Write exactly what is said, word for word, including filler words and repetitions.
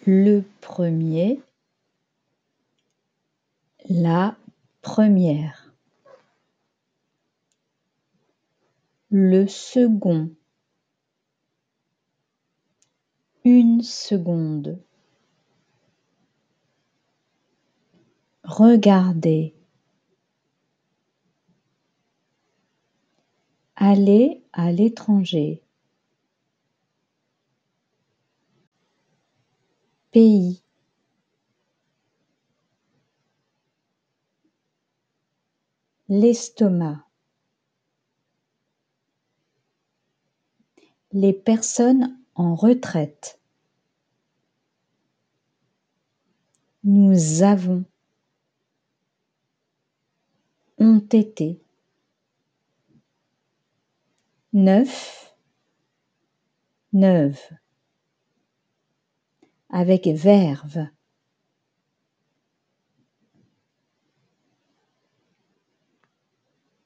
le premier, la première. Le second, une seconde. Regardez. Aller à l'étranger. Pays. L'estomac. Les personnes en retraite. Nous avons. Ont été. Neuf. Neuve. Avec verve.